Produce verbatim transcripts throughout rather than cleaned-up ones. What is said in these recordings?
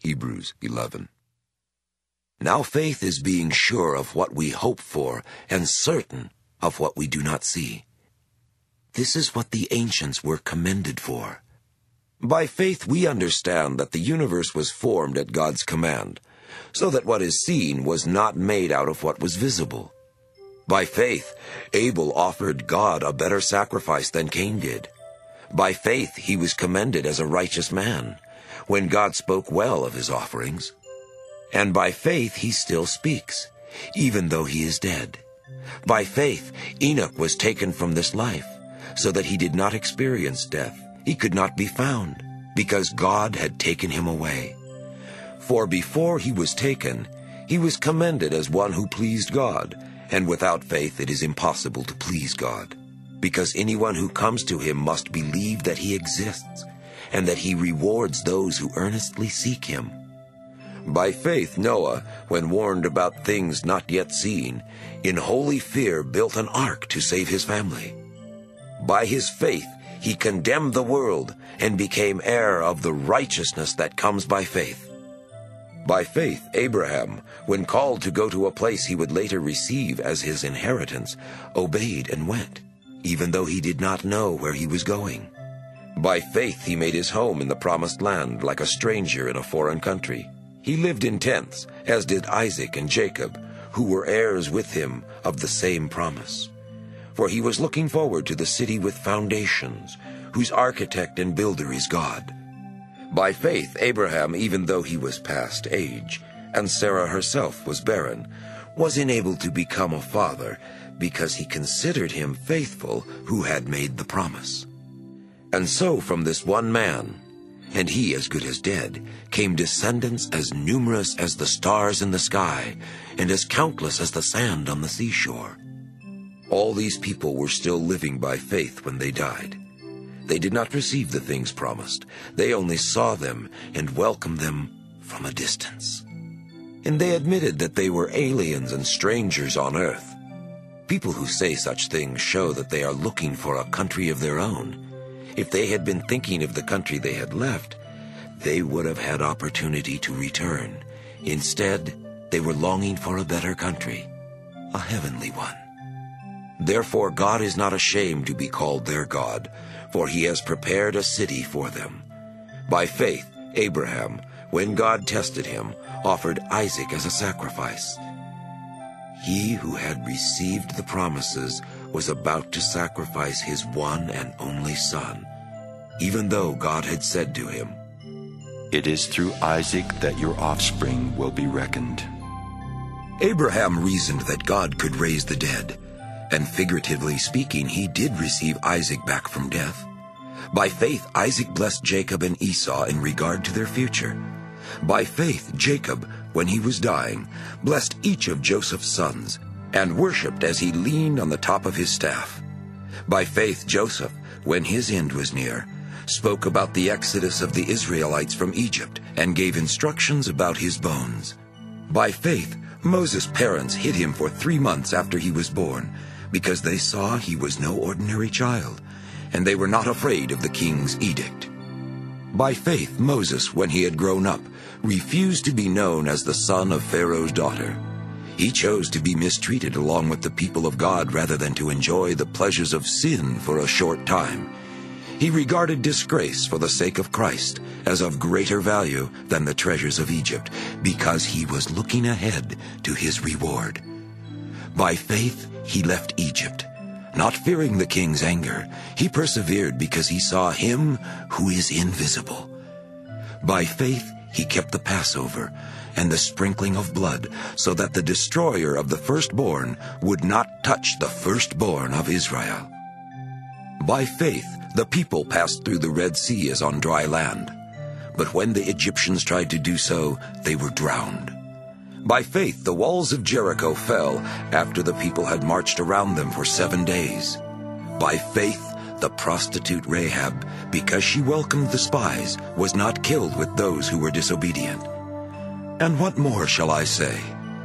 Hebrews eleven. Now faith is being sure of what we hope for and certain of what we do not see. This is what the ancients were commended for. By faith we understand that the universe was formed at God's command, so that what is seen was not made out of what was visible. By faith, Abel offered God a better sacrifice than Cain did. By faith he was commended as a righteous man, when God spoke well of his offerings. And by faith he still speaks, even though he is dead. By faith Enoch was taken from this life, so that he did not experience death. He could not be found, because God had taken him away. For before he was taken, he was commended as one who pleased God, and without faith it is impossible to please God, because anyone who comes to him must believe that he exists, and that he rewards those who earnestly seek him. By faith Noah, when warned about things not yet seen, in holy fear built an ark to save his family. By his faith he condemned the world and became heir of the righteousness that comes by faith. By faith Abraham, when called to go to a place he would later receive as his inheritance, obeyed and went, even though he did not know where he was going. By faith he made his home in the promised land like a stranger in a foreign country. He lived in tents, as did Isaac and Jacob, who were heirs with him of the same promise. For he was looking forward to the city with foundations, whose architect and builder is God. By faith Abraham, even though he was past age, and Sarah herself was barren, was enabled to become a father, because he considered him faithful who had made the promise. And so from this one man, and he as good as dead, came descendants as numerous as the stars in the sky, and as countless as the sand on the seashore. All these people were still living by faith when they died. They did not receive the things promised. They only saw them and welcomed them from a distance. And they admitted that they were aliens and strangers on earth. People who say such things show that they are looking for a country of their own. If they had been thinking of the country they had left, they would have had opportunity to return. Instead, they were longing for a better country, a heavenly one. Therefore God is not ashamed to be called their God, for he has prepared a city for them. By faith, Abraham, when God tested him, offered Isaac as a sacrifice. He who had received the promises was about to sacrifice his one and only son, even though God had said to him, "It is through Isaac that your offspring will be reckoned." Abraham reasoned that God could raise the dead, and figuratively speaking, he did receive Isaac back from death. By faith, Isaac blessed Jacob and Esau in regard to their future. By faith, Jacob, when he was dying, blessed each of Joseph's sons, and worshipped as he leaned on the top of his staff. By faith, Joseph, when his end was near, spoke about the exodus of the Israelites from Egypt, and gave instructions about his bones. By faith, Moses' parents hid him for three months after he was born, because they saw he was no ordinary child, and they were not afraid of the king's edict. By faith, Moses, when he had grown up, refused to be known as the son of Pharaoh's daughter. He chose to be mistreated along with the people of God rather than to enjoy the pleasures of sin for a short time. He regarded disgrace for the sake of Christ as of greater value than the treasures of Egypt, because he was looking ahead to his reward. By faith, he left Egypt. Not fearing the king's anger, he persevered because he saw him who is invisible. By faith, he kept the Passover and the sprinkling of blood, so that the destroyer of the firstborn would not touch the firstborn of Israel. By faith, the people passed through the Red Sea as on dry land. But when the Egyptians tried to do so, they were drowned. By faith, the walls of Jericho fell after the people had marched around them for seven days. By faith, the prostitute Rahab, because she welcomed the spies, was not killed with those who were disobedient. And what more shall I say?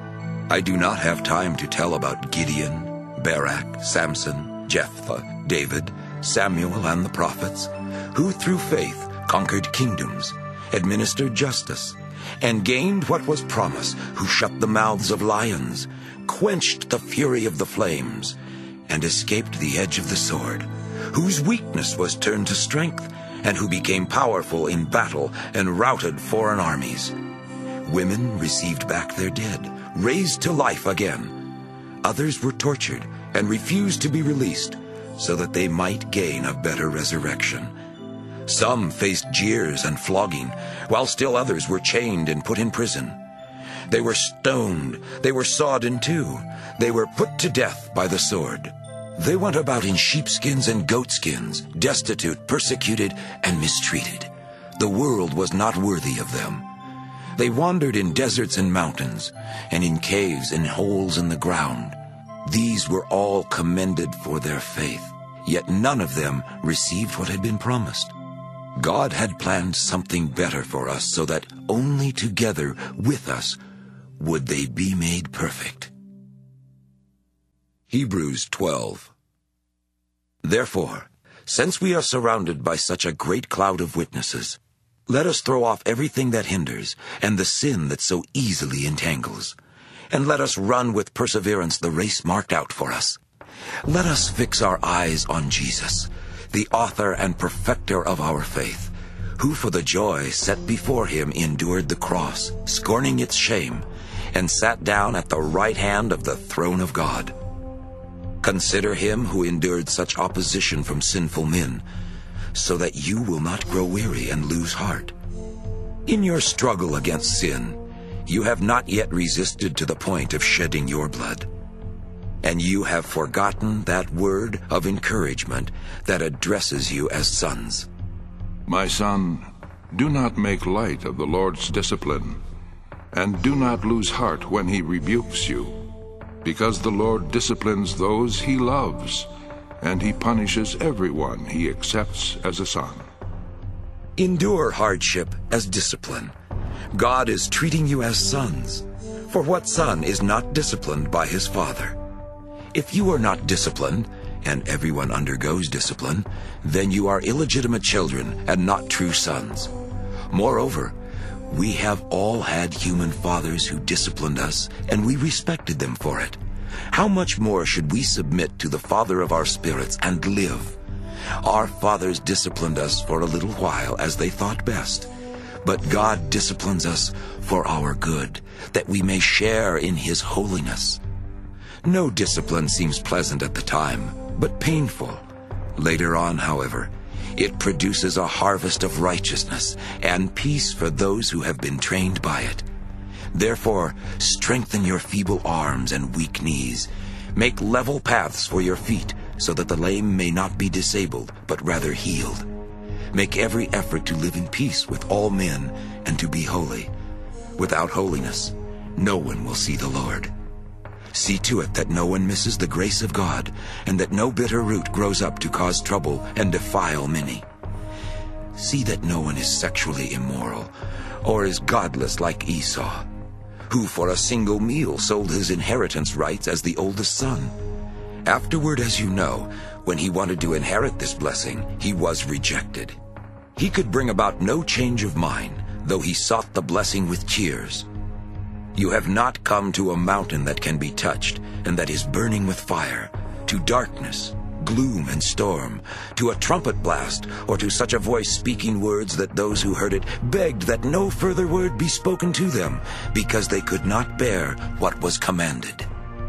I do not have time to tell about Gideon, Barak, Samson, Jephthah, David, Samuel, and the prophets, who through faith conquered kingdoms, administered justice, and gained what was promised, who shut the mouths of lions, quenched the fury of the flames, and escaped the edge of the sword, whose weakness was turned to strength, and who became powerful in battle and routed foreign armies. Women received back their dead, raised to life again. Others were tortured and refused to be released, so that they might gain a better resurrection. Some faced jeers and flogging, while still others were chained and put in prison. They were stoned, they were sawed in two, they were put to death by the sword. They went about in sheepskins and goatskins, destitute, persecuted, and mistreated. The world was not worthy of them. They wandered in deserts and mountains, and in caves and holes in the ground. These were all commended for their faith, yet none of them received what had been promised. God had planned something better for us, so that only together with us would they be made perfect. Hebrews twelve. Therefore, since we are surrounded by such a great cloud of witnesses, let us throw off everything that hinders and the sin that so easily entangles, and let us run with perseverance the race marked out for us. Let us fix our eyes on Jesus, the author and perfecter of our faith, who for the joy set before him endured the cross, scorning its shame, and sat down at the right hand of the throne of God. Consider him who endured such opposition from sinful men, so that you will not grow weary and lose heart. In your struggle against sin, you have not yet resisted to the point of shedding your blood. And you have forgotten that word of encouragement that addresses you as sons. My son, do not make light of the Lord's discipline, and do not lose heart when he rebukes you, because the Lord disciplines those he loves, and he punishes everyone he accepts as a son. Endure hardship as discipline. God is treating you as sons. For what son is not disciplined by his father? If you are not disciplined, and everyone undergoes discipline, then you are illegitimate children and not true sons. Moreover, we have all had human fathers who disciplined us, and we respected them for it. How much more should we submit to the Father of our spirits and live? Our fathers disciplined us for a little while as they thought best, but God disciplines us for our good, that we may share in his holiness. No discipline seems pleasant at the time, but painful. Later on, however, it produces a harvest of righteousness and peace for those who have been trained by it. Therefore, strengthen your feeble arms and weak knees. Make level paths for your feet, so that the lame may not be disabled, but rather healed. Make every effort to live in peace with all men and to be holy. Without holiness, no one will see the Lord. See to it that no one misses the grace of God, and that no bitter root grows up to cause trouble and defile many. See that no one is sexually immoral, or is godless like Esau, who for a single meal sold his inheritance rights as the oldest son. Afterward, as you know, when he wanted to inherit this blessing, he was rejected. He could bring about no change of mind, though he sought the blessing with tears. You have not come to a mountain that can be touched, and that is burning with fire, to darkness, gloom and storm, to a trumpet blast, or to such a voice speaking words that those who heard it begged that no further word be spoken to them, because they could not bear what was commanded.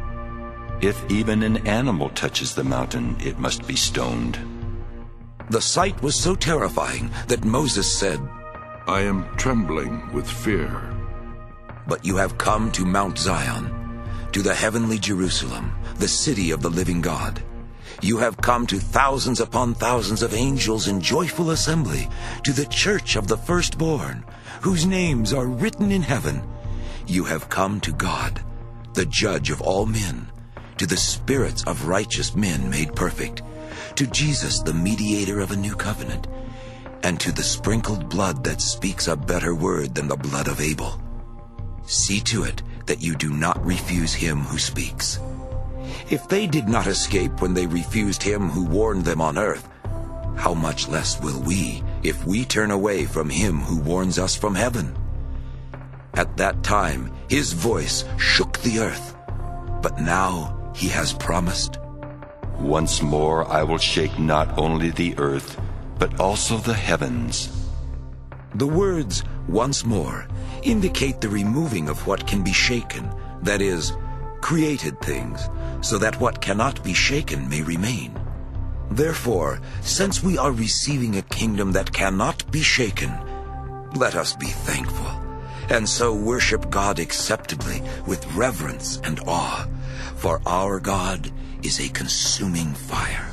If even an animal touches the mountain, it must be stoned. The sight was so terrifying that Moses said, I am trembling with fear. But you have come to Mount Zion, to the heavenly Jerusalem, the city of the living God. You have come to thousands upon thousands of angels in joyful assembly, to the church of the firstborn, whose names are written in heaven. You have come to God, the judge of all men, to the spirits of righteous men made perfect, to Jesus, the mediator of a new covenant, and to the sprinkled blood that speaks a better word than the blood of Abel. See to it that you do not refuse him who speaks. If they did not escape when they refused him who warned them on earth, how much less will we if we turn away from him who warns us from heaven? At that time, his voice shook the earth. But now he has promised, Once more I will shake not only the earth, but also the heavens. The words, once more, indicate the removing of what can be shaken, that is, created things, so that what cannot be shaken may remain. Therefore, since we are receiving a kingdom that cannot be shaken, let us be thankful, and so worship God acceptably with reverence and awe, for our God is a consuming fire.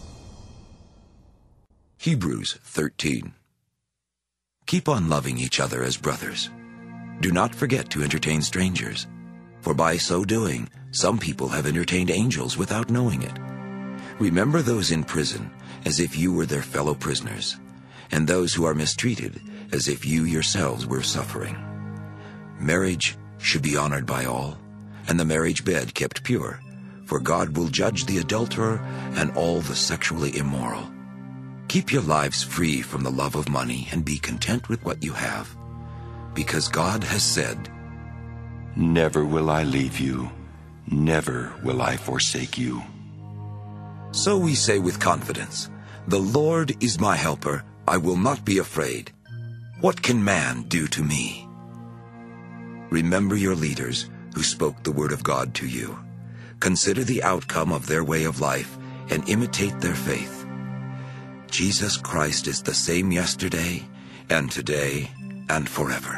Hebrews thirteen. Keep on loving each other as brothers. Do not forget to entertain strangers, for by so doing, some people have entertained angels without knowing it. Remember those in prison as if you were their fellow prisoners, and those who are mistreated as if you yourselves were suffering. Marriage should be honored by all, and the marriage bed kept pure, for God will judge the adulterer and all the sexually immoral. Keep your lives free from the love of money and be content with what you have, because God has said, Never will I leave you, never will I forsake you. So we say with confidence, The Lord is my helper, I will not be afraid. What can man do to me? Remember your leaders who spoke the word of God to you. Consider the outcome of their way of life and imitate their faith. Jesus Christ is the same yesterday and today and forever.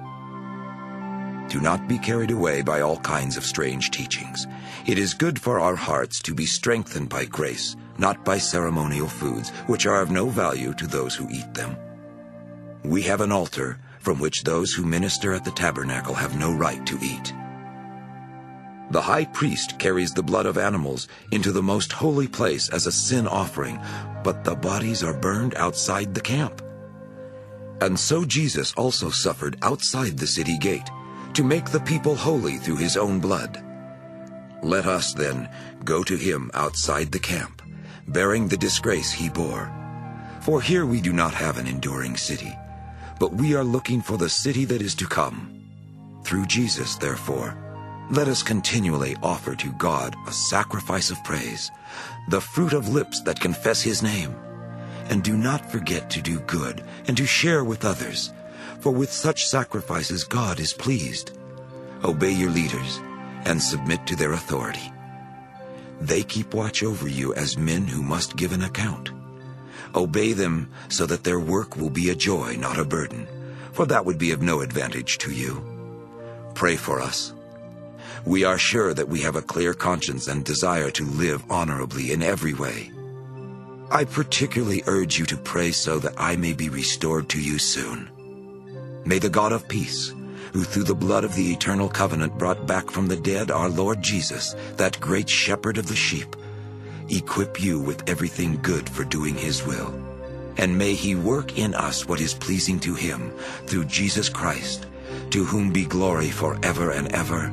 Do not be carried away by all kinds of strange teachings. It is good for our hearts to be strengthened by grace, not by ceremonial foods, which are of no value to those who eat them. We have an altar from which those who minister at the tabernacle have no right to eat. The high priest carries the blood of animals into the most holy place as a sin offering, but the bodies are burned outside the camp. And so Jesus also suffered outside the city gate, to make the people holy through his own blood. Let us, then, go to him outside the camp, bearing the disgrace he bore. For here we do not have an enduring city, but we are looking for the city that is to come. Through Jesus, therefore, let us continually offer to God a sacrifice of praise, the fruit of lips that confess his name. And do not forget to do good and to share with others, for with such sacrifices God is pleased. Obey your leaders and submit to their authority. They keep watch over you as men who must give an account. Obey them so that their work will be a joy, not a burden, for that would be of no advantage to you. Pray for us. We are sure that we have a clear conscience and desire to live honorably in every way. I particularly urge you to pray so that I may be restored to you soon. May the God of peace, who through the blood of the eternal covenant brought back from the dead our Lord Jesus, that great shepherd of the sheep, equip you with everything good for doing his will. And may he work in us what is pleasing to him, through Jesus Christ, to whom be glory forever and ever.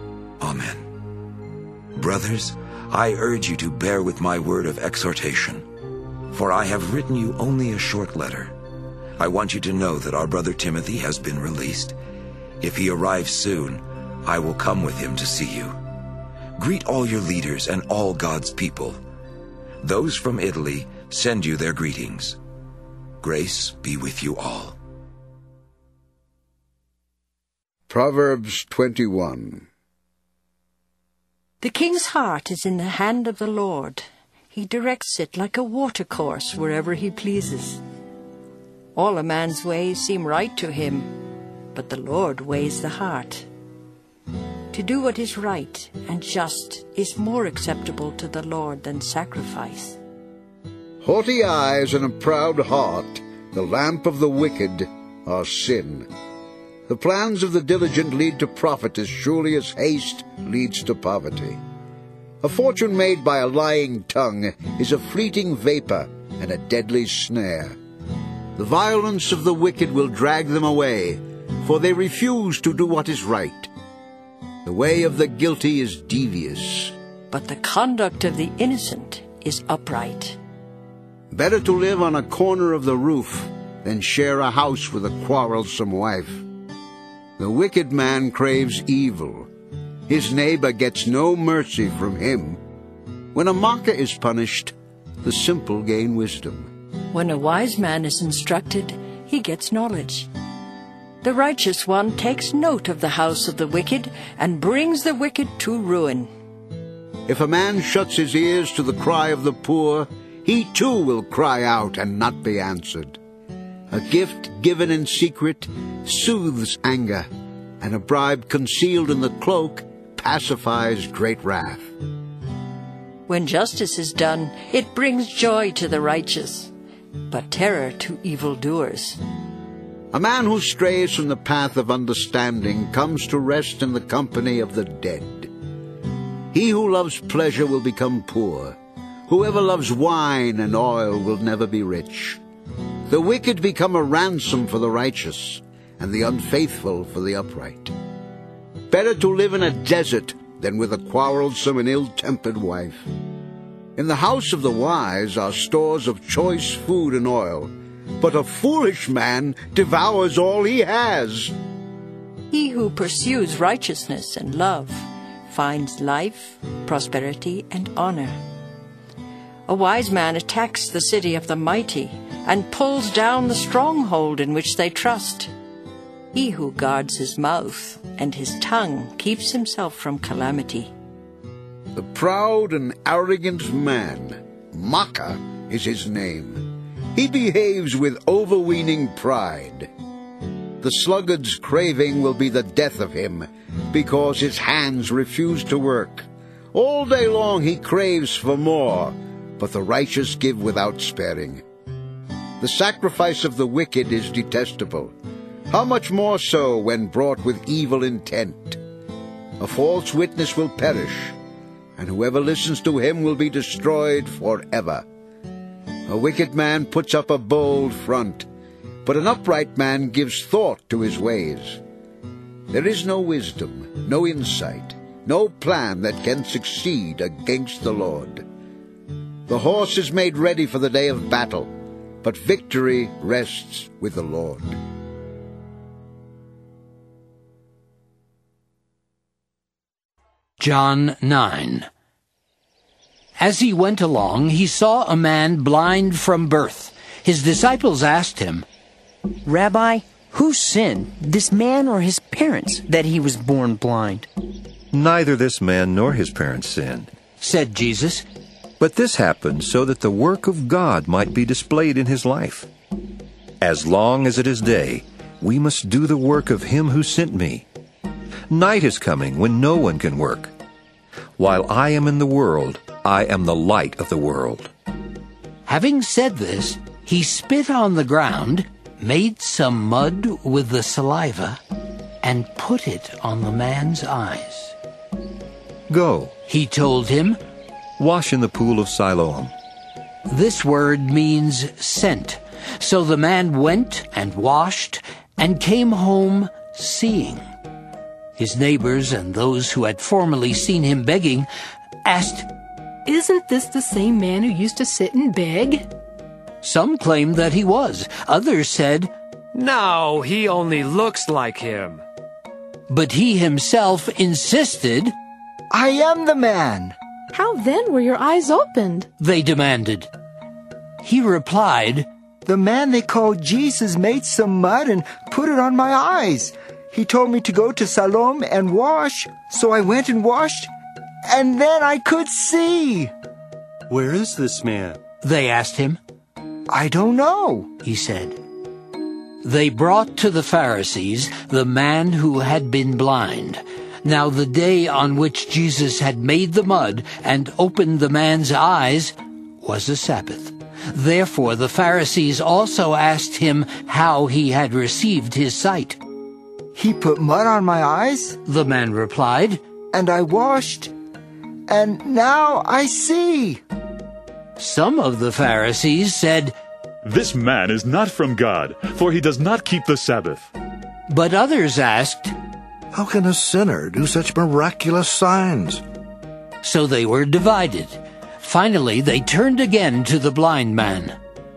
Amen. Brothers, I urge you to bear with my word of exhortation, for I have written you only a short letter. I want you to know that our brother Timothy has been released. If he arrives soon, I will come with him to see you. Greet all your leaders and all God's people. Those from Italy send you their greetings. Grace be with you all. Proverbs twenty-one. The king's heart is in the hand of the Lord. He directs it like a watercourse wherever he pleases. All a man's ways seem right to him, but the Lord weighs the heart. To do what is right and just is more acceptable to the Lord than sacrifice. Haughty eyes and a proud heart, the lamp of the wicked, are sin. The plans of the diligent lead to profit as surely as haste leads to poverty. A fortune made by a lying tongue is a fleeting vapor and a deadly snare. The violence of the wicked will drag them away, for they refuse to do what is right. The way of the guilty is devious, but the conduct of the innocent is upright. Better to live on a corner of the roof than share a house with a quarrelsome wife. The wicked man craves evil. His neighbor gets no mercy from him. When a mocker is punished, the simple gain wisdom. When a wise man is instructed, he gets knowledge. The righteous one takes note of the house of the wicked and brings the wicked to ruin. If a man shuts his ears to the cry of the poor, he too will cry out and not be answered. A gift given in secret soothes anger, and a bribe concealed in the cloak pacifies great wrath. When justice is done, it brings joy to the righteous, but terror to evildoers. A man who strays from the path of understanding comes to rest in the company of the dead. He who loves pleasure will become poor. Whoever loves wine and oil will never be rich. The wicked become a ransom for the righteous, and the unfaithful for the upright. Better to live in a desert than with a quarrelsome and ill-tempered wife. In the house of the wise are stores of choice food and oil, but a foolish man devours all he has. He who pursues righteousness and love finds life, prosperity, and honor. A wise man attacks the city of the mighty and pulls down the stronghold in which they trust. He who guards his mouth and his tongue keeps himself from calamity. The proud and arrogant man, mocker is his name. He behaves with overweening pride. The sluggard's craving will be the death of him, because his hands refuse to work. All day long he craves for more, but the righteous give without sparing. The sacrifice of the wicked is detestable. How much more so when brought with evil intent? A false witness will perish, and whoever listens to him will be destroyed forever. A wicked man puts up a bold front, but an upright man gives thought to his ways. There is no wisdom, no insight, no plan that can succeed against the Lord. The horse is made ready for the day of battle, but victory rests with the Lord. John nine. As he went along, he saw a man blind from birth. His disciples asked him, Rabbi, who sinned, this man or his parents, that he was born blind? Neither this man nor his parents sinned, said Jesus, but this happened so that the work of God might be displayed in his life. As long as it is day, we must do the work of him who sent me. Night is coming when no one can work. While I am in the world, I am the light of the world. Having said this, he spit on the ground, made some mud with the saliva, and put it on the man's eyes. Go, he told him, wash in the pool of Siloam. This word means sent. So the man went and washed and came home seeing. His neighbors and those who had formerly seen him begging asked, Isn't this the same man who used to sit and beg? Some claimed that he was. Others said, No, he only looks like him. But he himself insisted, I am the man. How then were your eyes opened? They demanded. He replied, The man they called Jesus made some mud and put it on my eyes. He told me to go to Siloam and wash, so I went and washed, and then I could see. Where is this man? They asked him. I don't know, he said. They brought to the Pharisees the man who had been blind. Now the day on which Jesus had made the mud and opened the man's eyes was a Sabbath. Therefore the Pharisees also asked him how he had received his sight. He put mud on my eyes, the man replied, and I washed, and now I see. Some of the Pharisees said, This man is not from God, for he does not keep the Sabbath. But others asked, How can a sinner do such miraculous signs? So they were divided. Finally, they turned again to the blind man.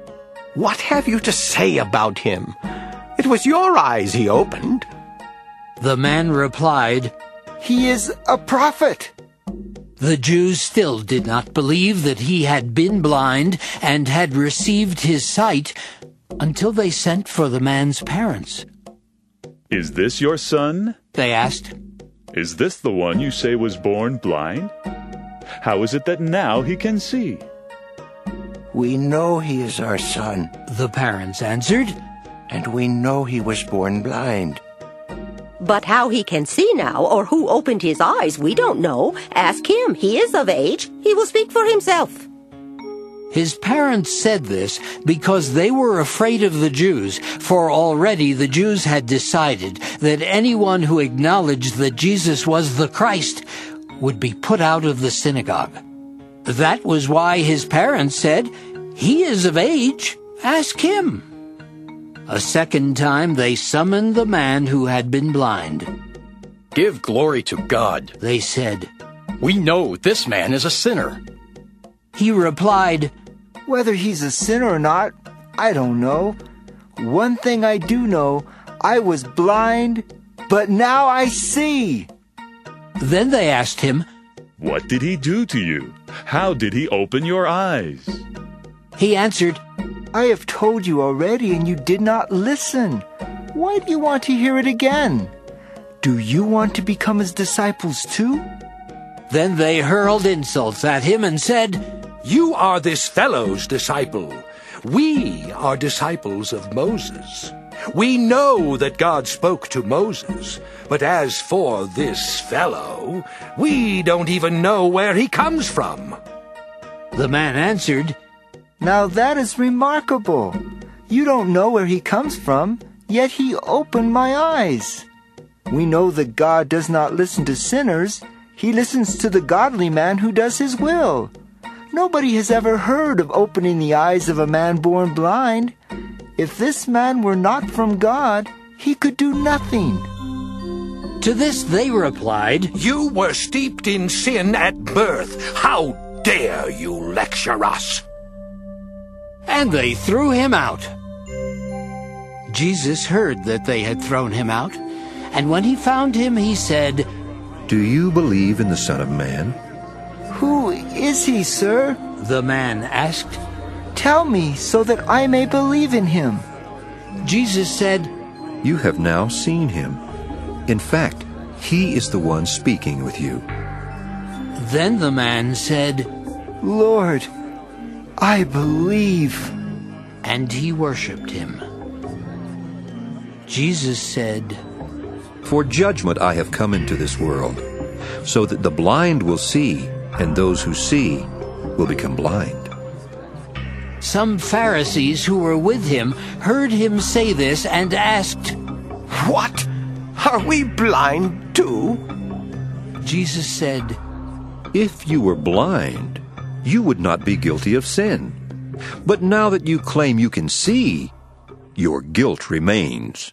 What have you to say about him? It was your eyes he opened. The man replied, "He is a prophet." The Jews still did not believe that he had been blind and had received his sight until they sent for the man's parents. "Is this your son?" they asked. "Is this the one you say was born blind? How is it that now he can see?" "We know he is our son," the parents answered, "and we know he was born blind. But how he can see now, or who opened his eyes, we don't know. Ask him. He is of age. He will speak for himself." His parents said this because they were afraid of the Jews, for already the Jews had decided that anyone who acknowledged that Jesus was the Christ would be put out of the synagogue. That was why his parents said, "He is of age. Ask him." A second time they summoned the man who had been blind. "Give glory to God," they said. "We know this man is a sinner." He replied, "Whether he's a sinner or not, I don't know. One thing I do know, I was blind, but now I see." Then they asked him, "What did he do to you? How did he open your eyes?" He answered, "I have told you already, and you did not listen. Why do you want to hear it again? Do you want to become his disciples too?" Then they hurled insults at him and said, "You are this fellow's disciple. We are disciples of Moses. We know that God spoke to Moses, but as for this fellow, we don't even know where he comes from." The man answered, "Now that is remarkable. You don't know where he comes from, yet he opened my eyes. We know that God does not listen to sinners. He listens to the godly man who does his will. Nobody has ever heard of opening the eyes of a man born blind. If this man were not from God, he could do nothing." To this they replied, "You were steeped in sin at birth. How dare you lecture us?" And they threw him out. Jesus heard that they had thrown him out, and when he found him, he said, "Do you believe in the Son of Man?" "Who is he, sir?" the man asked. "Tell me, so that I may believe in him." Jesus said, "You have now seen him. In fact, he is the one speaking with you." Then the man said, "Lord, I believe." And he worshipped him. Jesus said, "For judgment I have come into this world, so that the blind will see, and those who see will become blind." Some Pharisees who were with him heard him say this and asked, "What? Are we blind too?" Jesus said, "If you were blind, you would not be guilty of sin. But now that you claim you can see, your guilt remains."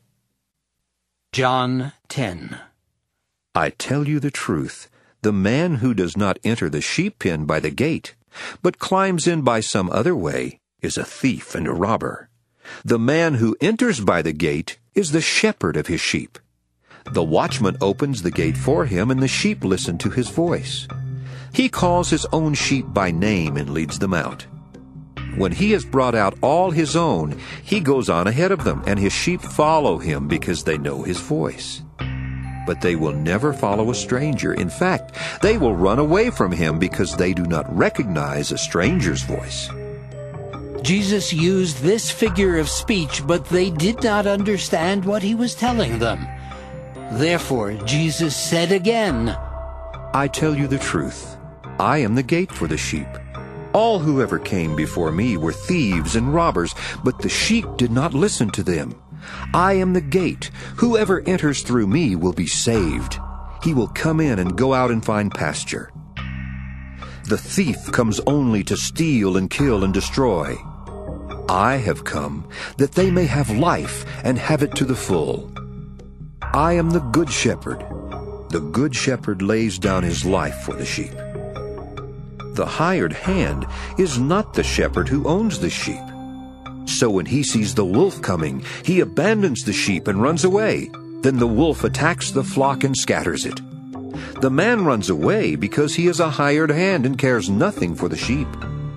John ten. I tell you the truth, the man who does not enter the sheep pen by the gate, but climbs in by some other way, is a thief and a robber. The man who enters by the gate is the shepherd of his sheep. The watchman opens the gate for him, and the sheep listen to his voice. He calls his own sheep by name and leads them out. When he has brought out all his own, he goes on ahead of them, and his sheep follow him because they know his voice. But they will never follow a stranger. In fact, they will run away from him because they do not recognize a stranger's voice. Jesus used this figure of speech, but they did not understand what he was telling them. Therefore Jesus said again, I tell you the truth, I am the gate for the sheep. All who ever came before me were thieves and robbers, but the sheep did not listen to them. I am the gate. Whoever enters through me will be saved. He will come in and go out and find pasture. The thief comes only to steal and kill and destroy. I have come that they may have life and have it to the full. I am the good shepherd. The good shepherd lays down his life for the sheep. The hired hand is not the shepherd who owns the sheep. So when he sees the wolf coming, he abandons the sheep and runs away. Then the wolf attacks the flock and scatters it. The man runs away because he is a hired hand and cares nothing for the sheep.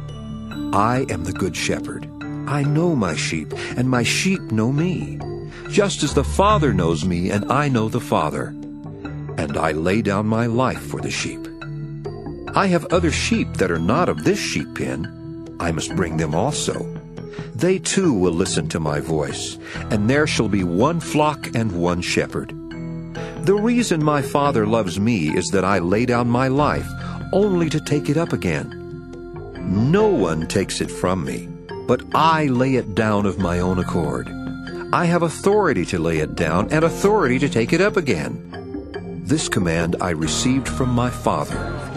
I am the good shepherd. I know my sheep, and my sheep know me, just as the Father knows me, and I know the Father. And I lay down my life for the sheep. I have other sheep that are not of this sheep pen. I must bring them also. They too will listen to my voice, and there shall be one flock and one shepherd. The reason my Father loves me is that I lay down my life, only to take it up again. No one takes it from me, but I lay it down of my own accord. I have authority to lay it down and authority to take it up again. This command I received from my Father.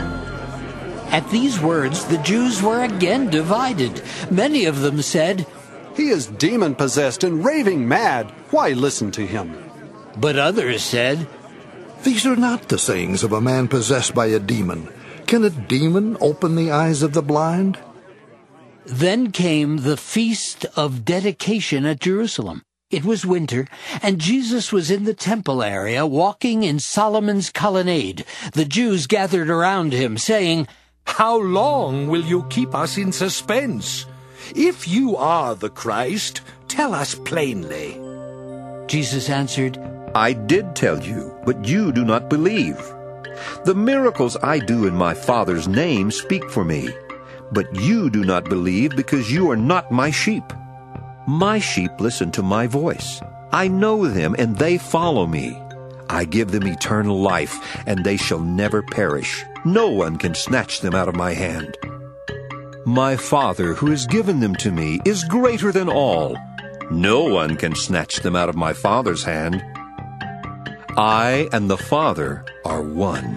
At these words, the Jews were again divided. Many of them said, "He is demon-possessed and raving mad. Why listen to him?" But others said, "These are not the sayings of a man possessed by a demon. Can a demon open the eyes of the blind?" Then came the feast of dedication at Jerusalem. It was winter, and Jesus was in the temple area, walking in Solomon's colonnade. The Jews gathered around him, saying, "How long will you keep us in suspense? If you are the Christ, tell us plainly." Jesus answered, I did tell you, but you do not believe. The miracles I do in my Father's name speak for me, but you do not believe because you are not my sheep. My sheep listen to my voice. I know them, and they follow me. I give them eternal life, and they shall never perish. No one can snatch them out of my hand. My Father, who has given them to me, is greater than all. No one can snatch them out of my Father's hand. I and the Father are one.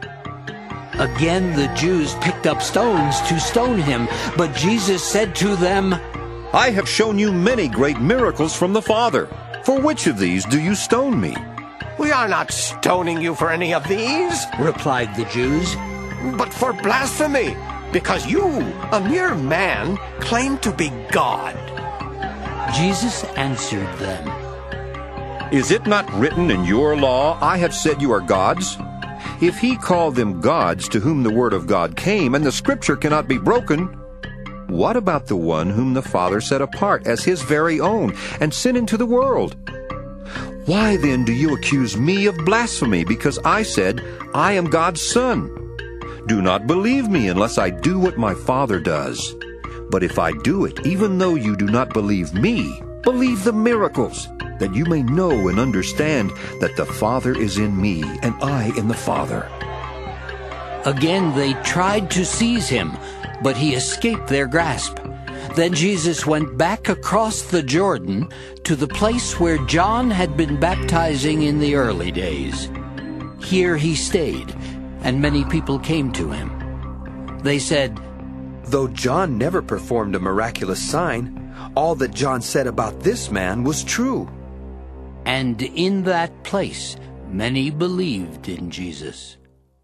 Again the Jews picked up stones to stone him, but Jesus said to them, I have shown you many great miracles from the Father. For which of these do you stone me? We are not stoning you for any of these, replied the Jews, but for blasphemy, because you, a mere man, claim to be God. Jesus answered them, Is it not written in your law, I have said you are gods? If he called them gods to whom the word of God came, and the scripture cannot be broken, what about the one whom the Father set apart as his very own and sent into the world? Why then do you accuse me of blasphemy because I said, I am God's son? Do not believe me unless I do what my Father does. But if I do it, even though you do not believe me, believe the miracles, that you may know and understand that the Father is in me and I in the Father. Again they tried to seize him, but he escaped their grasp. Then Jesus went back across the Jordan to the place where John had been baptizing in the early days. Here he stayed, and many people came to him. They said, Though John never performed a miraculous sign, all that John said about this man was true. And in that place many believed in Jesus.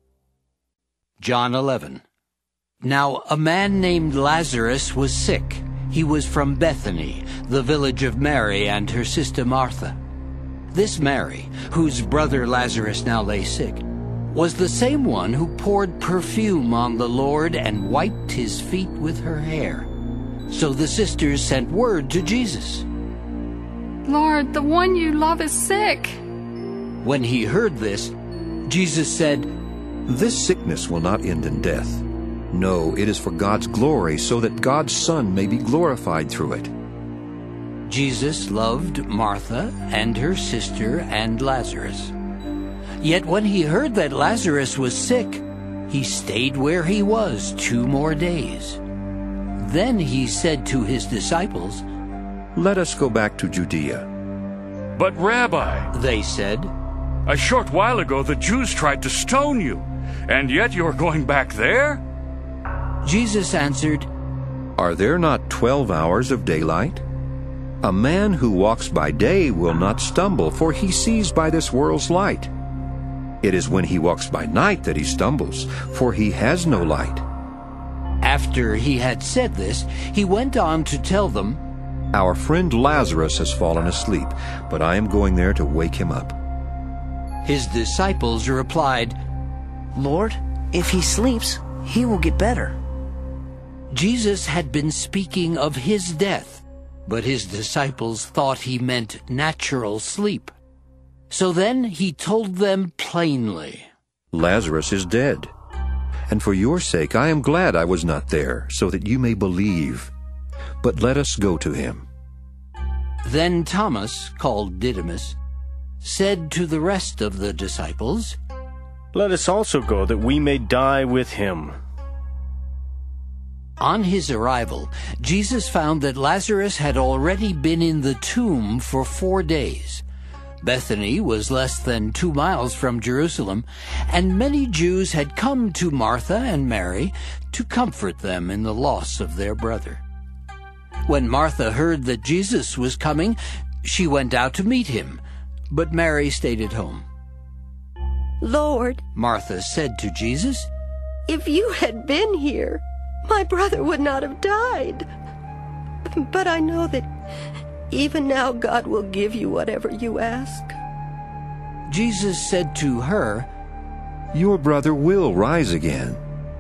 John eleven. Now a man named Lazarus was sick. He was from Bethany, the village of Mary and her sister Martha. This Mary, whose brother Lazarus now lay sick, was the same one who poured perfume on the Lord and wiped his feet with her hair. So the sisters sent word to Jesus. Lord, the one you love is sick. When he heard this, Jesus said, This sickness will not end in death. No, it is for God's glory, so that God's Son may be glorified through it. Jesus loved Martha and her sister and Lazarus. Yet when he heard that Lazarus was sick, he stayed where he was two more days. Then he said to his disciples, Let us go back to Judea. But Rabbi, they said, a short while ago the Jews tried to stone you, and yet you are going back there? Jesus answered, Are there not twelve hours of daylight? A man who walks by day will not stumble, for he sees by this world's light. It is when he walks by night that he stumbles, for he has no light. After he had said this, he went on to tell them, Our friend Lazarus has fallen asleep, but I am going there to wake him up. His disciples replied, "Lord, if he sleeps, he will get better." Jesus had been speaking of his death, but his disciples thought he meant natural sleep. So then he told them plainly, "Lazarus is dead, and for your sake I am glad I was not there, so that you may believe. But let us go to him." Then Thomas, called Didymus, said to the rest of the disciples, "Let us also go, that we may die with him." On his arrival, Jesus found that Lazarus had already been in the tomb for four days. Bethany was less than two miles from Jerusalem, and many Jews had come to Martha and Mary to comfort them in the loss of their brother. When Martha heard that Jesus was coming, she went out to meet him, but Mary stayed at home. "Lord," Martha said to Jesus, "if you had been here, my brother would not have died. But I know that even now God will give you whatever you ask." Jesus said to her, "Your brother will rise again."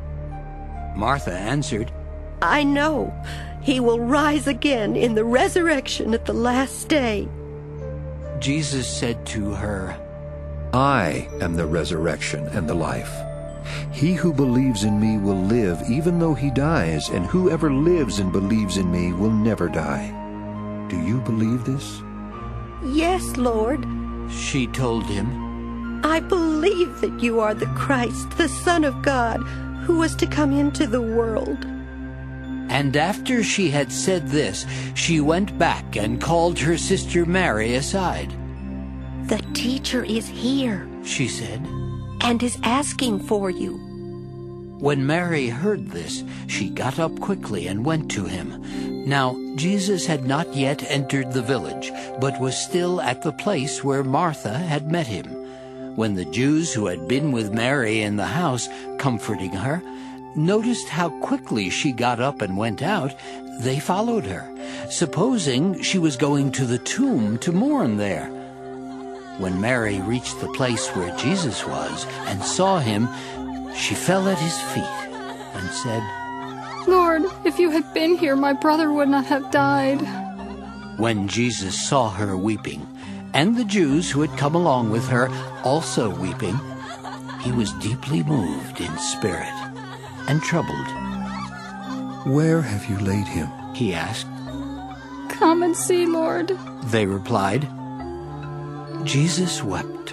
Martha answered, "I know he will rise again in the resurrection at the last day." Jesus said to her, "I am the resurrection and the life. He who believes in me will live even though he dies, and whoever lives and believes in me will never die. Do you believe this?" "Yes, Lord," she told him. "I believe that you are the Christ, the Son of God, who was to come into the world." And after she had said this, she went back and called her sister Mary aside. "The teacher is here," she said, "and is asking for you." When Mary heard this, she got up quickly and went to him. Now Jesus had not yet entered the village, but was still at the place where Martha had met him. When the Jews who had been with Mary in the house, comforting her, noticed how quickly she got up and went out, they followed her, supposing she was going to the tomb to mourn there. When Mary reached the place where Jesus was and saw him, she fell at his feet and said, "Lord, if you had been here, my brother would not have died." When Jesus saw her weeping, and the Jews who had come along with her also weeping, he was deeply moved in spirit and troubled. "Where have you laid him?" he asked. "Come and see, Lord," they replied. Jesus wept.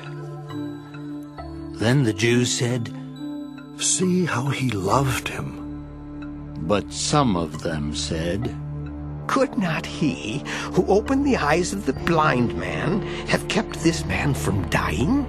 Then the Jews said, "See how he loved him." But some of them said, "Could not he who opened the eyes of the blind man have kept this man from dying?"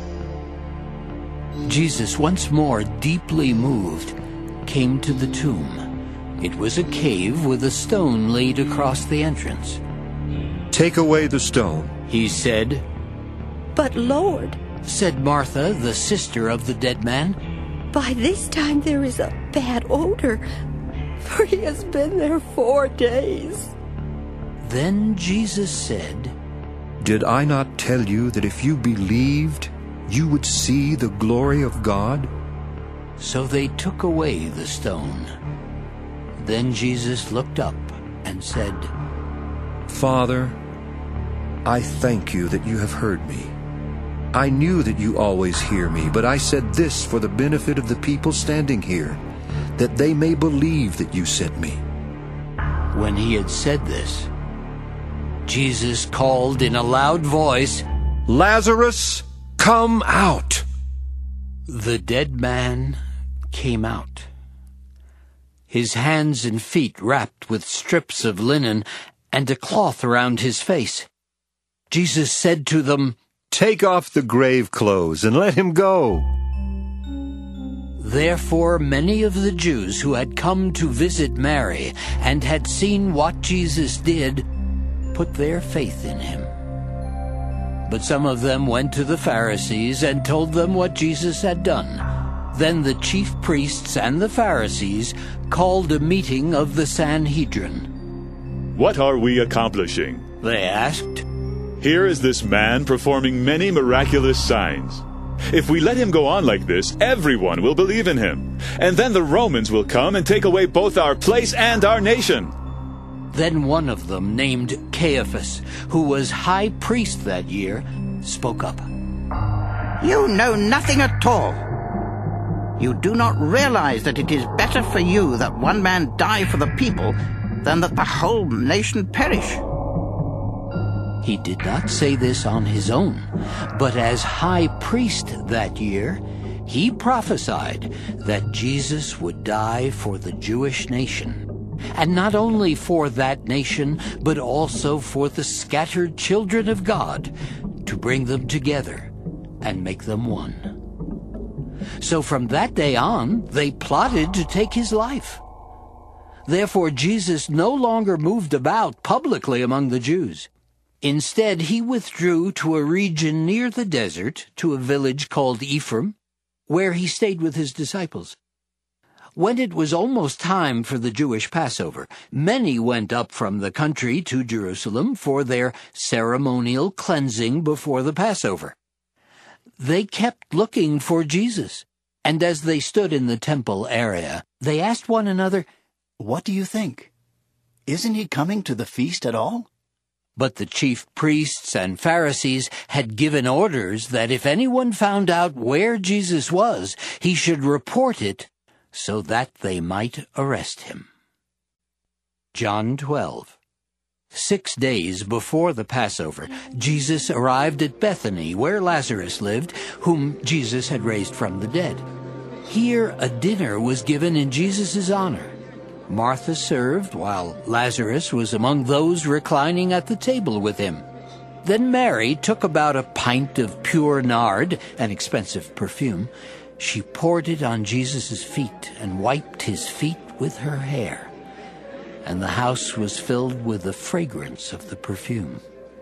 Jesus, once more deeply moved, came to the tomb. It was a cave with a stone laid across the entrance. "Take away the stone," he said. "But Lord," said Martha, the sister of the dead man, "by this time there is a bad odor, for he has been there four days." Then Jesus said, "Did I not tell you that if you believed, you would see the glory of God?" So they took away the stone. Then Jesus looked up and said, "Father, I thank you that you have heard me. I knew that you always hear me, but I said this for the benefit of the people standing here, that they may believe that you sent me." When he had said this, Jesus called in a loud voice, "Lazarus, come out!" The dead man came out, his hands and feet wrapped with strips of linen and a cloth around his face. Jesus said to them, "Take off the grave clothes and let him go." Therefore many of the Jews who had come to visit Mary and had seen what Jesus did put their faith in him. But some of them went to the Pharisees and told them what Jesus had done. Then the chief priests and the Pharisees called a meeting of the Sanhedrin. "What are we accomplishing?" they asked. Here is this man performing many miraculous signs. If we let him go on like this, everyone will believe in him. And then the Romans will come and take away both our place and our nation." Then one of them, named Caiaphas, who was high priest that year, spoke up. "You know nothing at all. You do not realize that it is better for you that one man die for the people than that the whole nation perish." He did not say this on his own, but as high priest that year, he prophesied that Jesus would die for the Jewish nation, and not only for that nation, but also for the scattered children of God, to bring them together and make them one. So from that day on, they plotted to take his life. Therefore Jesus no longer moved about publicly among the Jews. Instead, he withdrew to a region near the desert, to a village called Ephraim, where he stayed with his disciples. When it was almost time for the Jewish Passover, many went up from the country to Jerusalem for their ceremonial cleansing before the Passover. They kept looking for Jesus, and as they stood in the temple area, they asked one another, "What do you think? Isn't he coming to the feast at all?" But the chief priests and Pharisees had given orders that if anyone found out where Jesus was, he should report it so that they might arrest him. John twelve. Six days before the Passover, Jesus arrived at Bethany, where Lazarus lived, whom Jesus had raised from the dead. Here a dinner was given in Jesus' honor. Martha served, while Lazarus was among those reclining at the table with him. Then Mary took about a pint of pure nard, an expensive perfume. She poured it on Jesus' feet and wiped his feet with her hair. And the house was filled with the fragrance of the perfume.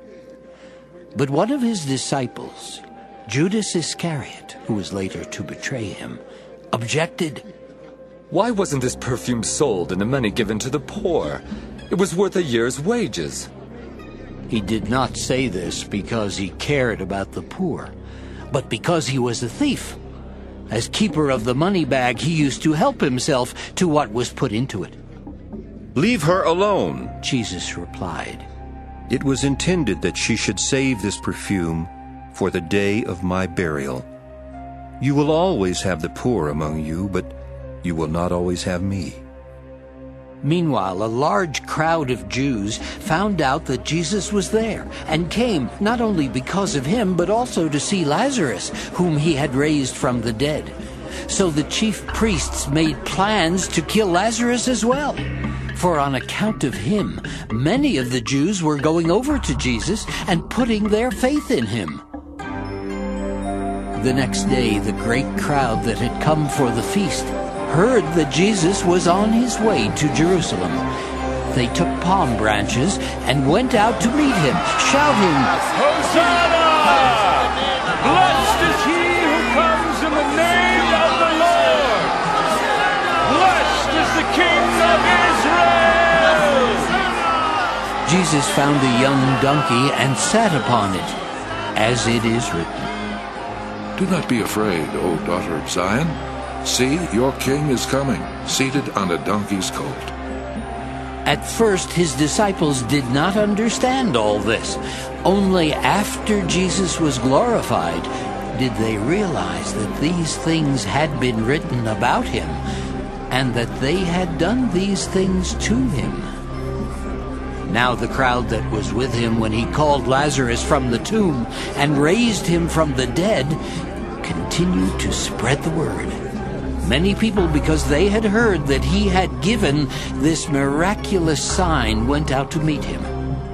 But one of his disciples, Judas Iscariot, who was later to betray him, objected. "Why wasn't this perfume sold and the money given to the poor? It was worth a year's wages." He did not say this because he cared about the poor, but because he was a thief. As keeper of the money bag, he used to help himself to what was put into it. "Leave her alone," Jesus replied. "It was intended that she should save this perfume for the day of my burial. You will always have the poor among you, but you will not always have me." Meanwhile, a large crowd of Jews found out that Jesus was there and came not only because of him, but also to see Lazarus, whom he had raised from the dead. So the chief priests made plans to kill Lazarus as well. For on account of him, many of the Jews were going over to Jesus and putting their faith in him. The next day, the great crowd that had come for the feast heard that Jesus was on his way to Jerusalem. They took palm branches and went out to meet him, shouting, "Hosanna! Blessed is he who comes in the name of the Lord! Blessed is the King of Israel!" Jesus found a young donkey and sat upon it, as it is written, "Do not be afraid, O daughter of Zion. See, your king is coming, seated on a donkey's colt." At first, his disciples did not understand all this. Only after Jesus was glorified did they realize that these things had been written about him, and that they had done these things to him. Now the crowd that was with him when he called Lazarus from the tomb and raised him from the dead continued to spread the word. Many people, because they had heard that he had given this miraculous sign, went out to meet him.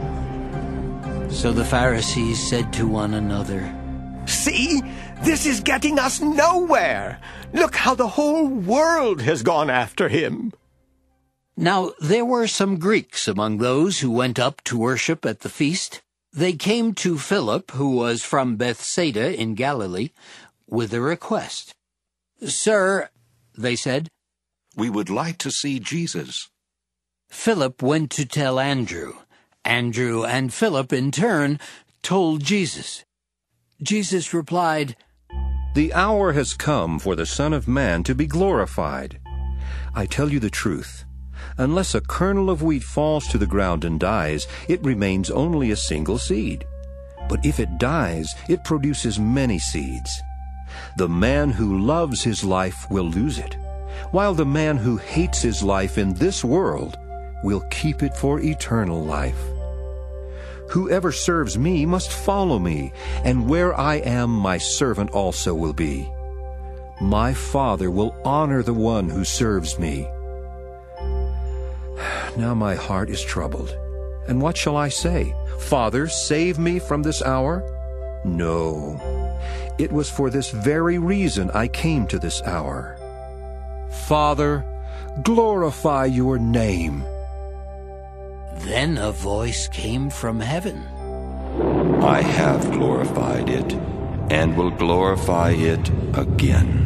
So the Pharisees said to one another, "See, this is getting us nowhere. Look how the whole world has gone after him." Now there were some Greeks among those who went up to worship at the feast. They came to Philip, who was from Bethsaida in Galilee, with a request. "Sir," they said, "we would like to see Jesus." Philip went to tell Andrew. Andrew and Philip, in turn, told Jesus. Jesus replied, "The hour has come for the Son of Man to be glorified. I tell you the truth. Unless a kernel of wheat falls to the ground and dies, it remains only a single seed. But if it dies, it produces many seeds. The man who loves his life will lose it, while the man who hates his life in this world will keep it for eternal life. Whoever serves me must follow me, and where I am, my servant also will be. My Father will honor the one who serves me." Now my heart is troubled. And what shall I say? "Father, save me from this hour"? No. It was for this very reason I came to this hour. Father, glorify your name. Then a voice came from heaven. I have glorified it, and will glorify it again.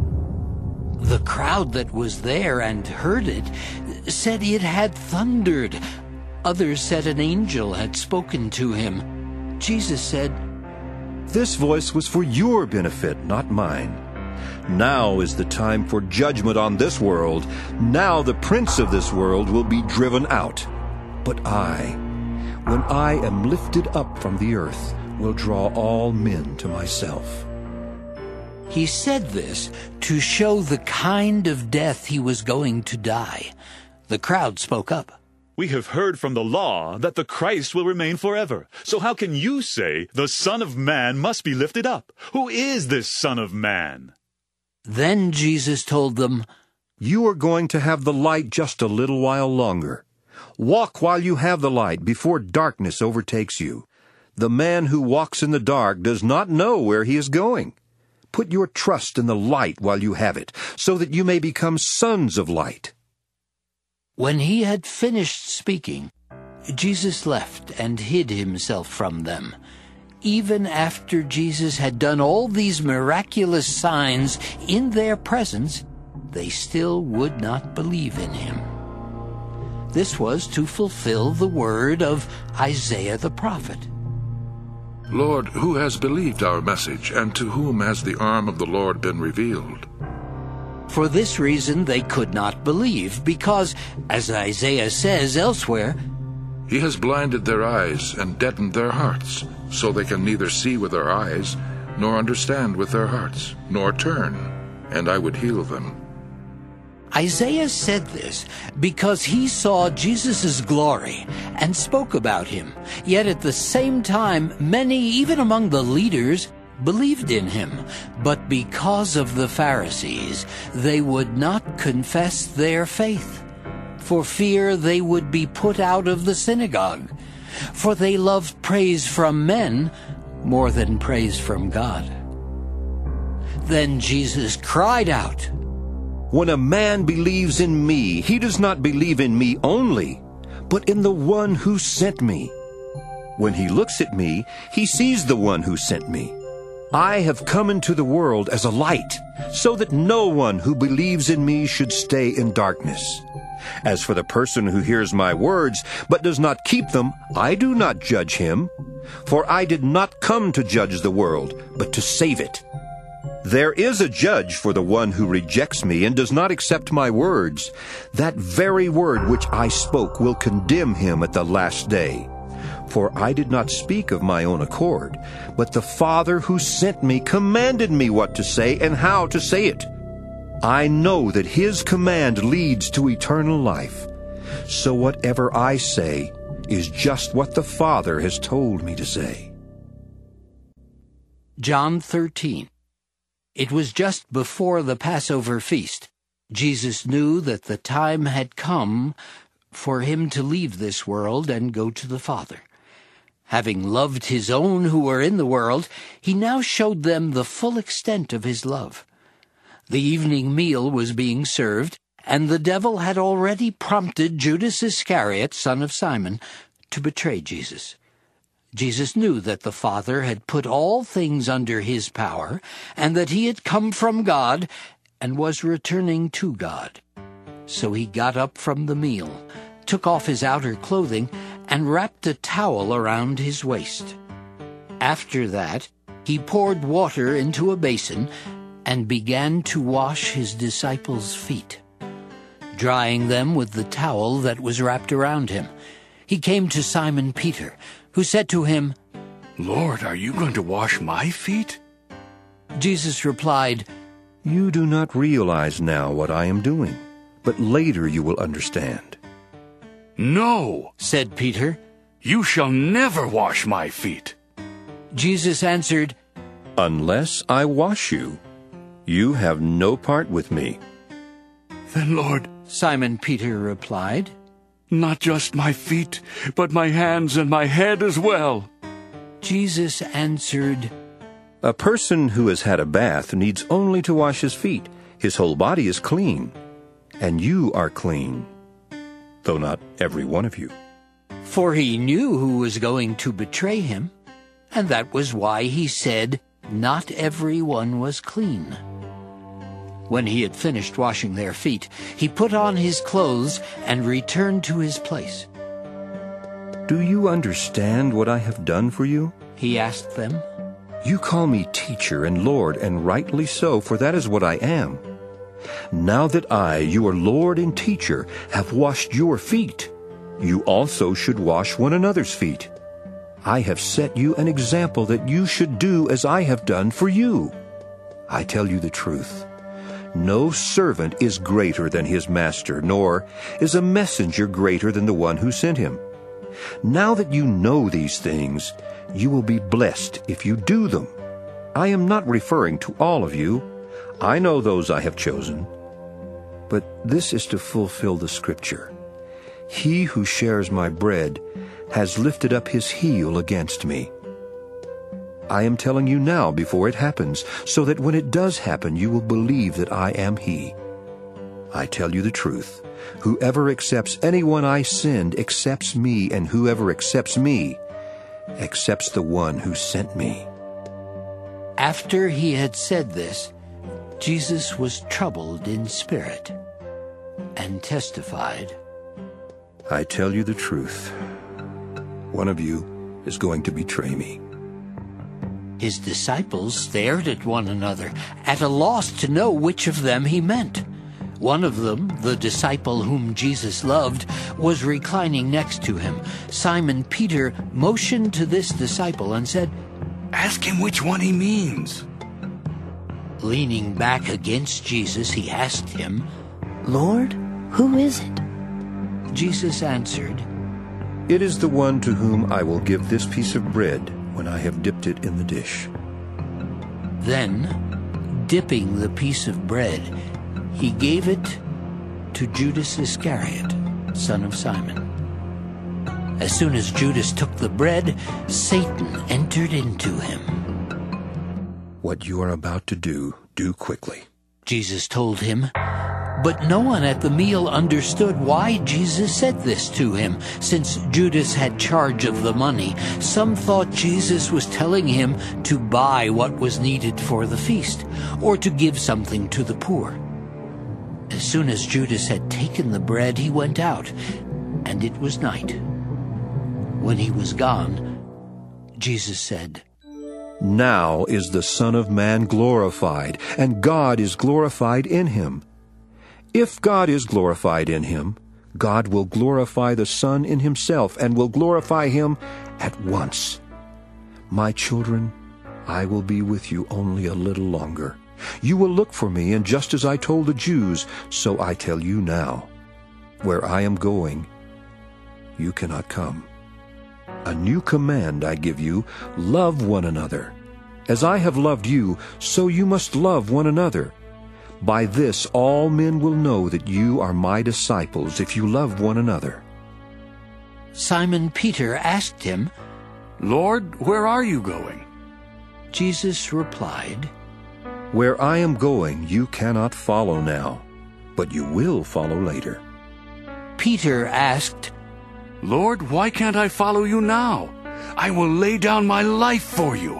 The crowd that was there and heard it said it had thundered. Others said an angel had spoken to him. Jesus said, This voice was for your benefit, not mine. Now is the time for judgment on this world. Now the prince of this world will be driven out. But I, when I am lifted up from the earth, will draw all men to myself. He said this to show the kind of death he was going to die. The crowd spoke up. We have heard from the law that the Christ will remain forever. So how can you say the Son of Man must be lifted up? Who is this Son of Man? Then Jesus told them, You are going to have the light just a little while longer. Walk while you have the light before darkness overtakes you. The man who walks in the dark does not know where he is going. Put your trust in the light while you have it, so that you may become sons of light. When he had finished speaking, Jesus left and hid himself from them. Even after Jesus had done all these miraculous signs in their presence, they still would not believe in him. This was to fulfill the word of Isaiah the prophet. Lord, who has believed our message, and to whom has the arm of the Lord been revealed? For this reason they could not believe, because, as Isaiah says elsewhere, He has blinded their eyes and deadened their hearts, so they can neither see with their eyes, nor understand with their hearts, nor turn, and I would heal them. Isaiah said this because he saw Jesus' glory and spoke about him. Yet at the same time, many, even among the leaders, believed in him. But because of the Pharisees, they would not confess their faith, for fear they would be put out of the synagogue. For they loved praise from men more than praise from God. Then Jesus cried out, When a man believes in me, he does not believe in me only, but in the one who sent me. When he looks at me, he sees the one who sent me. I have come into the world as a light, so that no one who believes in me should stay in darkness. As for the person who hears my words, but does not keep them, I do not judge him. For I did not come to judge the world, but to save it. There is a judge for the one who rejects me and does not accept my words. That very word which I spoke will condemn him at the last day. For I did not speak of my own accord, but the Father who sent me commanded me what to say and how to say it. I know that his command leads to eternal life. So whatever I say is just what the Father has told me to say. John thirteen. It was just before the Passover feast. Jesus knew that the time had come for him to leave this world and go to the Father. Having loved his own who were in the world, he now showed them the full extent of his love. The evening meal was being served, and the devil had already prompted Judas Iscariot, son of Simon, to betray Jesus. Jesus knew that the Father had put all things under his power, and that he had come from God and was returning to God. So he got up from the meal, took off his outer clothing, and wrapped a towel around his waist. After that, he poured water into a basin and began to wash his disciples' feet, drying them with the towel that was wrapped around him. He came to Simon Peter, who said to him, "Lord, are you going to wash my feet?" Jesus replied, "You do not realize now what I am doing, but later you will understand." "No," said Peter, "you shall never wash my feet." Jesus answered, "Unless I wash you, you have no part with me." "Then, Lord," Simon Peter replied, "not just my feet, but my hands and my head as well." Jesus answered, "A person who has had a bath needs only to wash his feet. His whole body is clean, and you are clean, though not every one of you." For he knew who was going to betray him, and that was why he said, "Not everyone was clean." When he had finished washing their feet, he put on his clothes and returned to his place. "Do you understand what I have done for you?" he asked them. "You call me teacher and Lord, and rightly so, for that is what I am. Now that I, your Lord and teacher, have washed your feet, you also should wash one another's feet. I have set you an example that you should do as I have done for you. I tell you the truth. No servant is greater than his master, nor is a messenger greater than the one who sent him. Now that you know these things, you will be blessed if you do them. I am not referring to all of you. I know those I have chosen. But this is to fulfill the scripture. He who shares my bread has lifted up his heel against me. I am telling you now before it happens, so that when it does happen you will believe that I am he. I tell you the truth. Whoever accepts anyone I send accepts me, and whoever accepts me accepts the one who sent me." After he had said this, Jesus was troubled in spirit and testified, "I tell you the truth. One of you is going to betray me." His disciples stared at one another, at a loss to know which of them he meant. One of them, the disciple whom Jesus loved, was reclining next to him. Simon Peter motioned to this disciple and said, "Ask him which one he means." Leaning back against Jesus, he asked him, "Lord, who is it?" Jesus answered, "It is the one to whom I will give this piece of bread when I have dipped it in the dish." Then, dipping the piece of bread, he gave it to Judas Iscariot, son of Simon. As soon as Judas took the bread, Satan entered into him. "What you are about to do, do quickly," Jesus told him. But no one at the meal understood why Jesus said this to him, since Judas had charge of the money. Some thought Jesus was telling him to buy what was needed for the feast, or to give something to the poor. As soon as Judas had taken the bread, he went out, and it was night. When he was gone, Jesus said, "Now is the Son of Man glorified, and God is glorified in him. If God is glorified in him, God will glorify the Son in himself, and will glorify him at once. My children, I will be with you only a little longer. You will look for me, and just as I told the Jews, so I tell you now. Where I am going, you cannot come. A new command I give you, love one another. As I have loved you, so you must love one another. By this all men will know that you are my disciples, if you love one another." Simon Peter asked him, "Lord, where are you going?" Jesus replied, "Where I am going you cannot follow now, but you will follow later." Peter asked, "Lord, why can't I follow you now? I will lay down my life for you."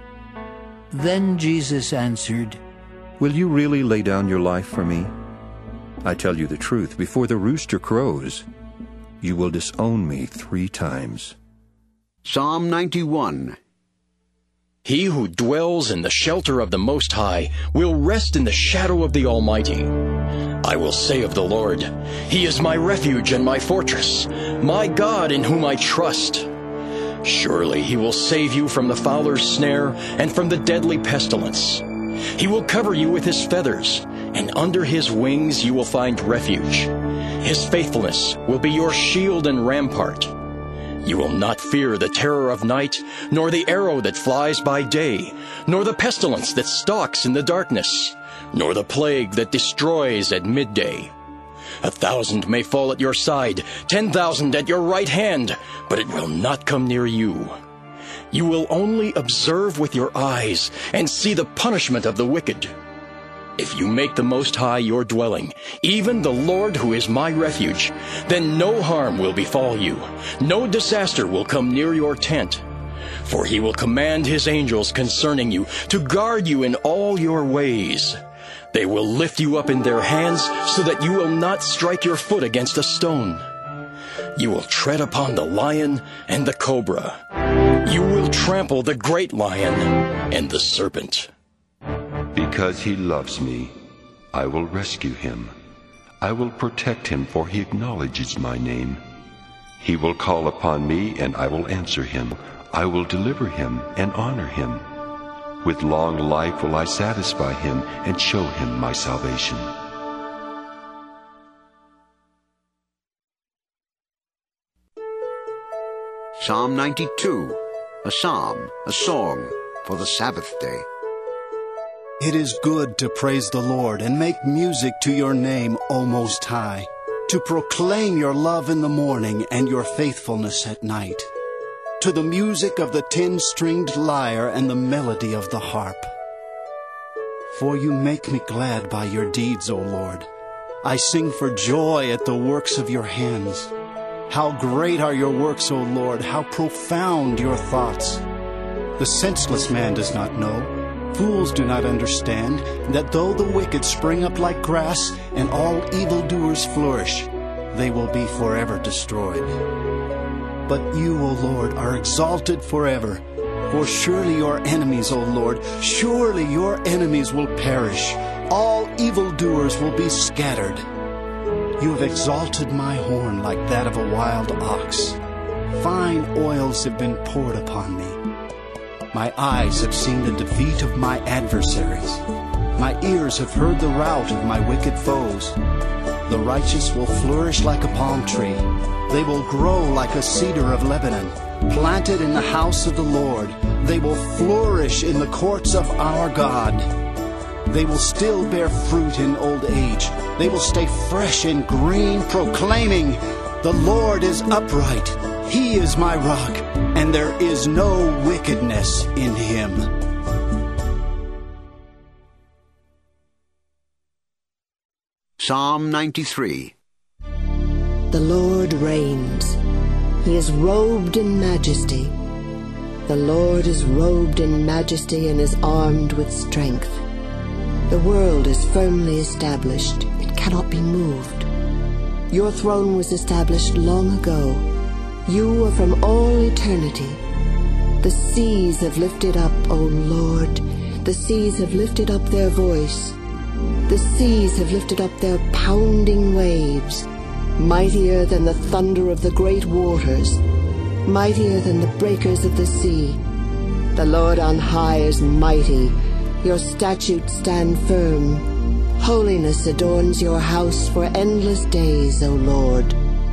Then Jesus answered, "Will you really lay down your life for me? I tell you the truth, before the rooster crows, you will disown me three times." Psalm ninety-one. He who dwells in the shelter of the Most High will rest in the shadow of the Almighty. I will say of the Lord, He is my refuge and my fortress, my God in whom I trust. Surely He will save you from the fowler's snare and from the deadly pestilence. He will cover you with His feathers, and under His wings you will find refuge. His faithfulness will be your shield and rampart. You will not fear the terror of night, nor the arrow that flies by day, nor the pestilence that stalks in the darkness, nor the plague that destroys at midday. A thousand may fall at your side, ten thousand at your right hand, but it will not come near you. You will only observe with your eyes and see the punishment of the wicked. If you make the Most High your dwelling, even the Lord who is my refuge, then no harm will befall you, no disaster will come near your tent. For He will command His angels concerning you to guard you in all your ways. They will lift you up in their hands so that you will not strike your foot against a stone. You will tread upon the lion and the cobra. You will trample the great lion and the serpent. Because He loves me, I will rescue Him. I will protect Him, for He acknowledges my name. He will call upon me, and I will answer Him. I will deliver Him and honor Him. With long life will I satisfy Him and show Him my salvation. Psalm ninety-two, a psalm, a song for the Sabbath day. It is good to praise the Lord and make music to your name, O Most High, to proclaim your love in the morning and your faithfulness at night, to the music of the ten-stringed lyre and the melody of the harp. For you make me glad by your deeds, O Lord. I sing for joy at the works of your hands. How great are your works, O Lord, how profound your thoughts. The senseless man does not know, fools do not understand, that though the wicked spring up like grass, and all evildoers flourish, they will be forever destroyed. But you, O Lord, are exalted forever. For surely your enemies, O Lord, surely your enemies will perish. All evildoers will be scattered. You have exalted my horn like that of a wild ox. Fine oils have been poured upon me. My eyes have seen the defeat of my adversaries. My ears have heard the rout of my wicked foes. The righteous will flourish like a palm tree. They will grow like a cedar of Lebanon, planted in the house of the Lord. They will flourish in the courts of our God. They will still bear fruit in old age. They will stay fresh and green, proclaiming, "The Lord is upright. He is my rock, and there is no wickedness in Him." Psalm ninety-three. The Lord reigns. He is robed in majesty. The Lord is robed in majesty and is armed with strength. The world is firmly established. It cannot be moved. Your throne was established long ago. You are from all eternity. The seas have lifted up, O Lord. The seas have lifted up their voice. The seas have lifted up their pounding waves, mightier than the thunder of the great waters, mightier than the breakers of the sea. The Lord on high is mighty. Your statutes stand firm. Holiness adorns your house for endless days, O Lord.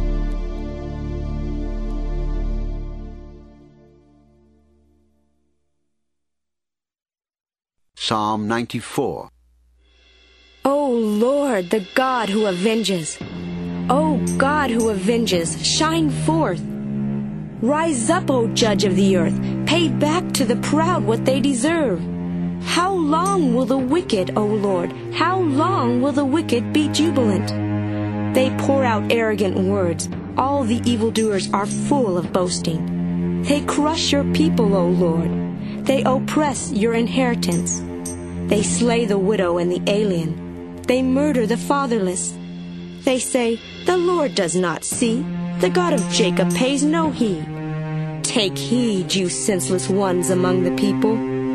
Psalm ninety-four. O Lord, the God who avenges. O God who avenges, shine forth. Rise up, O Judge of the earth. Pay back to the proud what they deserve. How long will the wicked, O Lord, how long will the wicked be jubilant? They pour out arrogant words. All the evildoers are full of boasting. They crush your people, O Lord. They oppress your inheritance. They slay the widow and the alien. They murder the fatherless. They say, "The Lord does not see. The God of Jacob pays no heed." Take heed, you senseless ones among the people.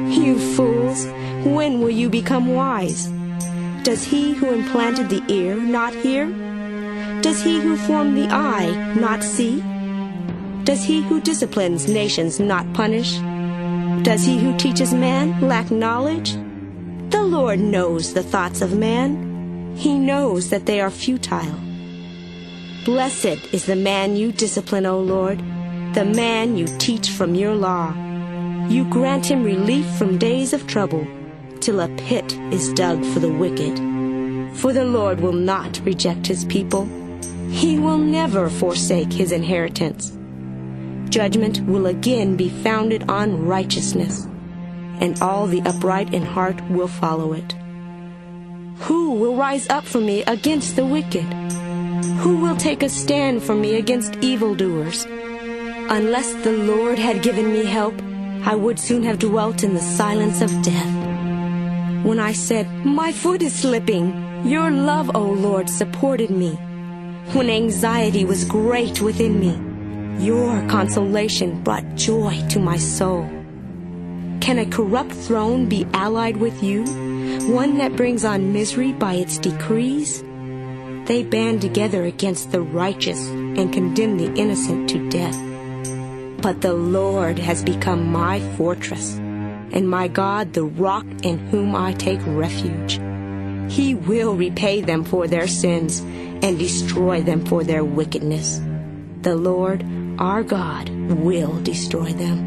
You fools, when will you become wise? Does he who implanted the ear not hear? Does he who formed the eye not see? Does he who disciplines nations not punish? Does he who teaches man lack knowledge? The Lord knows the thoughts of man. He knows that they are futile. Blessed is the man you discipline, O Lord, the man you teach from your law. You grant him relief from days of trouble, till a pit is dug for the wicked. For the Lord will not reject his people. He will never forsake his inheritance. Judgment will again be founded on righteousness, and all the upright in heart will follow it. Who will rise up for me against the wicked? Who will take a stand for me against evildoers? Unless the Lord had given me help, I would soon have dwelt in the silence of death. When I said, "My foot is slipping," your love, O Lord, supported me. When anxiety was great within me, your consolation brought joy to my soul. Can a corrupt throne be allied with you, one that brings on misery by its decrees? They band together against the righteous and condemn the innocent to death. But the Lord has become my fortress, and my God the rock in whom I take refuge. He will repay them for their sins and destroy them for their wickedness. The Lord, our God, will destroy them.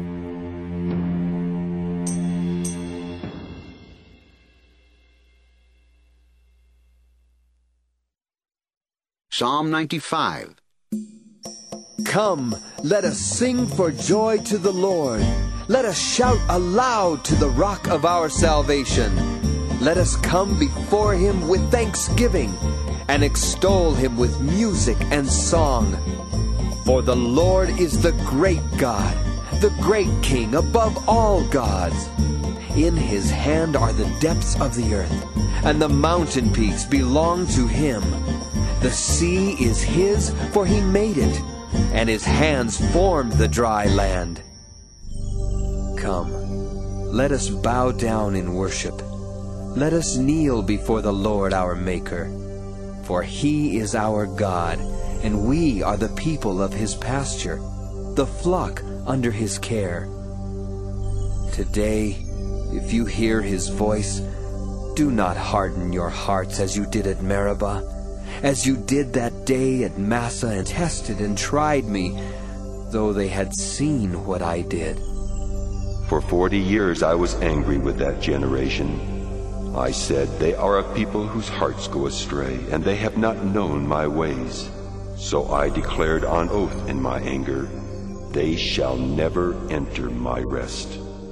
Psalm ninety-five. Come, let us sing for joy to the Lord. Let us shout aloud to the rock of our salvation. Let us come before him with thanksgiving and extol him with music and song. For the Lord is the great God, the great King above all gods. In his hand are the depths of the earth, and the mountain peaks belong to him. The sea is his, for he made it, and his hands formed the dry land. Come, let us bow down in worship. Let us kneel before the Lord our Maker. For he is our God, and we are the people of his pasture, the flock under his care. Today, if you hear his voice, do not harden your hearts as you did at Meribah, as you did that day at Massah, and tested and tried me, though they had seen what I did. For forty years I was angry with that generation. I said, "They are a people whose hearts go astray, and they have not known my ways." So I declared on oath in my anger, "They shall never enter my rest."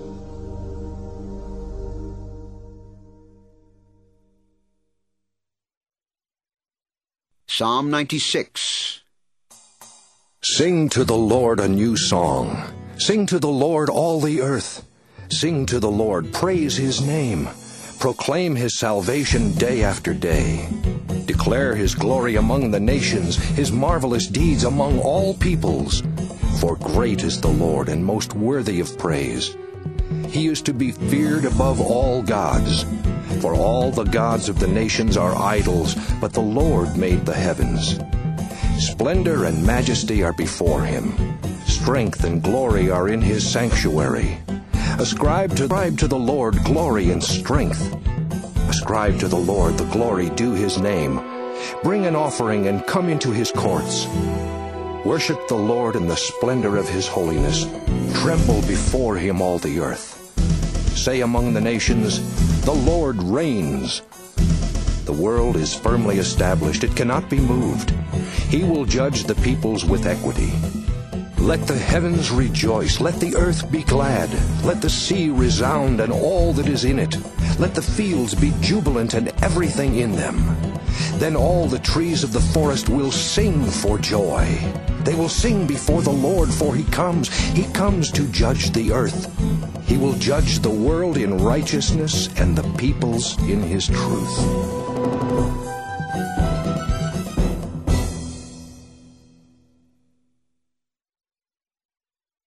Psalm ninety-six. Sing to the Lord a new song. Sing to the Lord all the earth. Sing to the Lord, praise his name. Proclaim his salvation day after day. Declare his glory among the nations, his marvelous deeds among all peoples. For great is the Lord and most worthy of praise. He is to be feared above all gods. For all the gods of the nations are idols, but the Lord made the heavens. Splendor and majesty are before him. Strength and glory are in his sanctuary. Ascribe to, ascribe to the Lord glory and strength. Ascribe to the Lord the glory due his name. Bring an offering and come into his courts. Worship the Lord in the splendor of his holiness. Tremble before him, all the earth. Say among the nations, "The Lord reigns." The world is firmly established. It cannot be moved. He will judge the peoples with equity. Let the heavens rejoice. Let the earth be glad. Let the sea resound and all that is in it. Let the fields be jubilant and everything in them. Then all the trees of the forest will sing for joy. They will sing before the Lord, for he comes. He comes to judge the earth. He will judge the world in righteousness and the peoples in his truth.